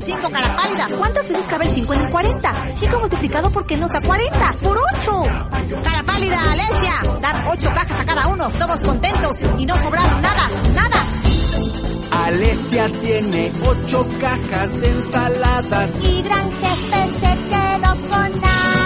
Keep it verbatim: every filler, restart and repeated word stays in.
cinco, cara pálida. ¿Cuántas veces cabe el cinco en el cuarenta? cinco multiplicado por qué nos da cuarenta. ¡Por ocho! Cara pálida, Alesia. Dar ocho cajas a cada uno, todos contentos y no sobraron nada, nada. Alesia tiene ocho cajas de ensaladas y Gran Jefe se quedó con nada.